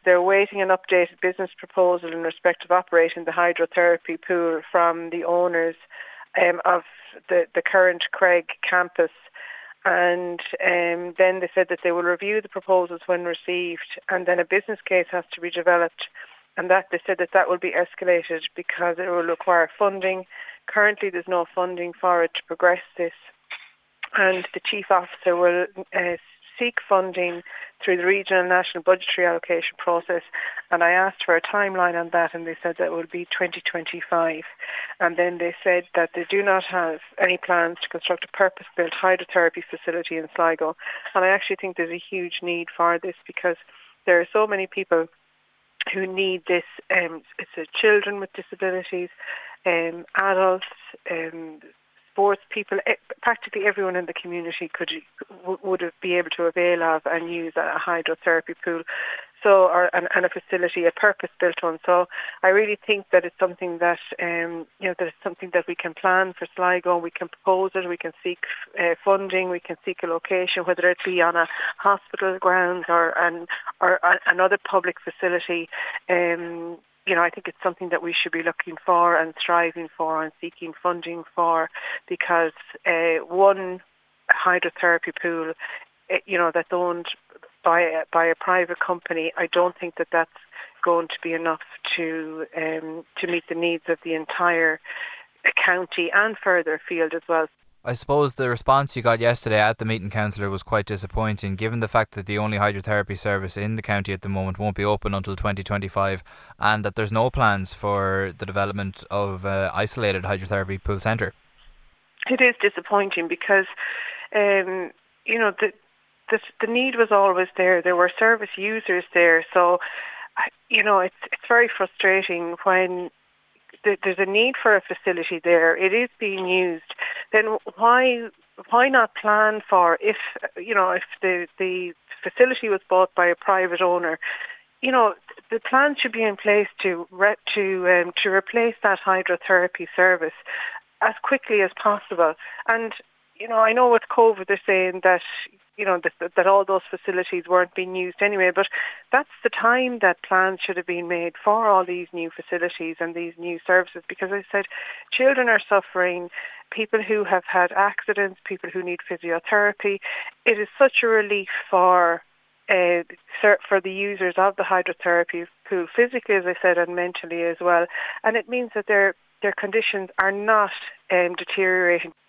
they're awaiting an updated business proposal in respect of operating the hydrotherapy pool from the owners of the current Craig campus. And then they said that they will review the proposals when received, and then a business case has to be developed, and that they said that will be escalated because it will require funding. Currently there's no funding for it to progress this, and the Chief Officer will seek funding through the regional and national budgetary allocation process, and I asked for a timeline on that, and they said that would be 2025. And then they said that they do not have any plans to construct a purpose-built hydrotherapy facility in Sligo, and I actually think there's a huge need for this because there are so many people who need this. It's children with disabilities, adults, sports people, practically everyone in the community would be able to avail of and use a hydrotherapy pool, and a facility, a purpose-built one. So I really think that it's something that that it's something that we can plan for Sligo. We can propose it. We can seek funding. We can seek a location, whether it be on a hospital grounds or another public facility. I think it's something that we should be looking for and striving for and seeking funding for, because one hydrotherapy pool, that's owned by a private company, I don't think that that's going to be enough to meet the needs of the entire county and further afield as well. I suppose the response you got yesterday at the meeting, Councillor, was quite disappointing, given the fact that the only hydrotherapy service in the county at the moment won't be open until 2025, and that there's no plans for the development of isolated hydrotherapy pool centre. It is disappointing because, the need was always there. There were service users there, so it's very frustrating when there's a need for a facility there. It is being used. Then why not plan for if the facility was bought by a private owner? The plan should be in place to replace that hydrotherapy service as quickly as possible. And I know with COVID they're saying that that all those facilities weren't being used anyway, but that's the time that plans should have been made for all these new facilities and these new services, because as I said, children are suffering, people who have had accidents, people who need physiotherapy. It is such a relief for the users of the hydrotherapy pool, physically, as I said, and mentally as well. And it means that their conditions are not deteriorating